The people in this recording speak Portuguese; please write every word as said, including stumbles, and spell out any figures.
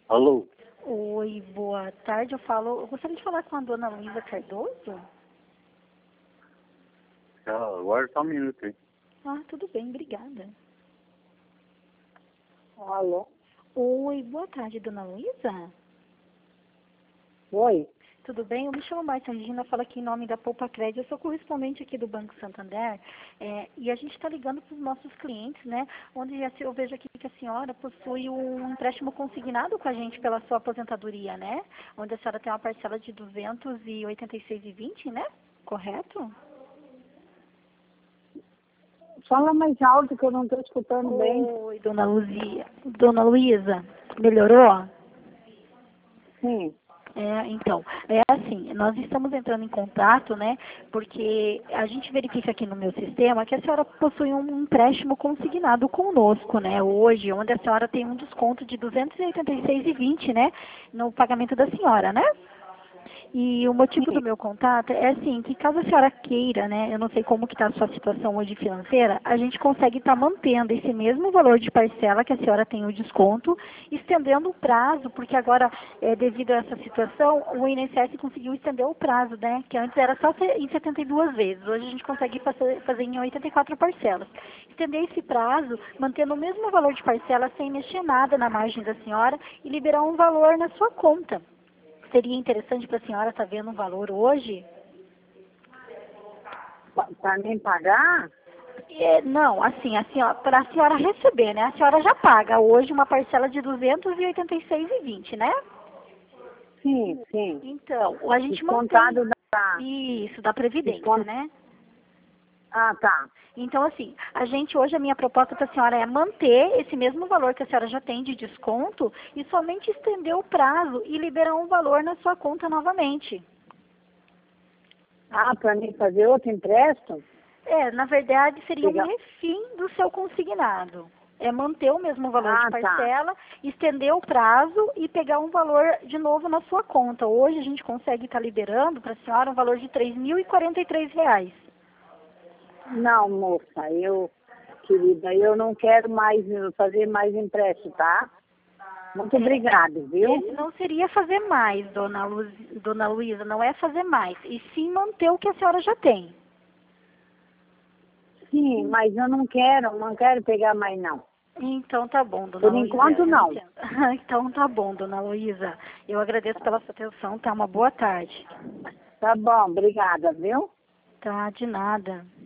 Alô? Oi, boa tarde. Eu falo, eu gostaria de falar com a dona Luísa Cardoso. Ah, agora só um minuto aí. Ah, tudo bem, obrigada. Alô? Oi, boa tarde, dona Luísa. Oi? Tudo bem? Eu me chamo Marta Regina, falo aqui em nome da Poupa Crédito. Eu sou correspondente aqui do Banco Santander é, e a gente está ligando para os nossos clientes, né? Onde eu vejo aqui que a senhora possui um empréstimo consignado com a gente pela sua aposentadoria, né? Onde a senhora tem uma parcela de duzentos e oitenta e seis reais e vinte centavos, né? Correto? Fala mais alto que eu não estou escutando bem. Oi, dona Luzia. Dona Luísa, melhorou? Sim. É, então, é assim, nós estamos entrando em contato, né, porque a gente verifica aqui no meu sistema que a senhora possui um empréstimo consignado conosco, né, hoje, onde a senhora tem um desconto de duzentos e oitenta e seis reais e vinte centavos, né, no pagamento da senhora, né? E o motivo do Sim. meu contato é assim, que caso a senhora queira, né, eu não sei como que está a sua situação hoje financeira, a gente consegue estar mantendo esse mesmo valor de parcela que a senhora tem o desconto, estendendo o prazo, porque agora, é, devido a essa situação, o I N S S conseguiu estender o prazo, né, que antes era só em setenta e duas vezes, hoje a gente consegue fazer, fazer em oitenta e quatro parcelas. Estender esse prazo, mantendo o mesmo valor de parcela, sem mexer nada na margem da senhora e liberar um valor na sua conta. Seria interessante para a senhora estar vendo um valor hoje? Para mim pagar? É, não, assim, a senhora, para a senhora receber, né? A senhora já paga hoje uma parcela de duzentos e oitenta e seis reais e vinte centavos, né? Sim, sim. Então, a gente Descontado mantém da... isso, da Previdência, Descont... né? Ah, tá. Então, assim, a gente hoje, a minha proposta para a senhora é manter esse mesmo valor que a senhora já tem de desconto e somente estender o prazo e liberar um valor na sua conta novamente. Ah, para mim fazer outro empréstimo? É, na verdade, seria um Legal. refim do seu consignado. É manter o mesmo valor de Ah, tá. parcela, estender o prazo e pegar um valor de novo na sua conta. Hoje a gente consegue estar liberando para a senhora um valor de três mil e quarenta e três reais. Não, moça, eu, querida, eu não quero mais fazer mais empréstimo, tá? Muito obrigada, viu? Esse não seria fazer mais, dona, Luz, dona Luísa, não é fazer mais, e sim manter o que a senhora já tem. Sim, mas eu não quero, não quero pegar mais não. Então tá bom, dona Por Luísa. enquanto eu não. entendo. Então tá bom, dona Luísa. Eu agradeço pela sua atenção, tá? Uma boa tarde. Tá bom, obrigada, viu? Tá, de nada.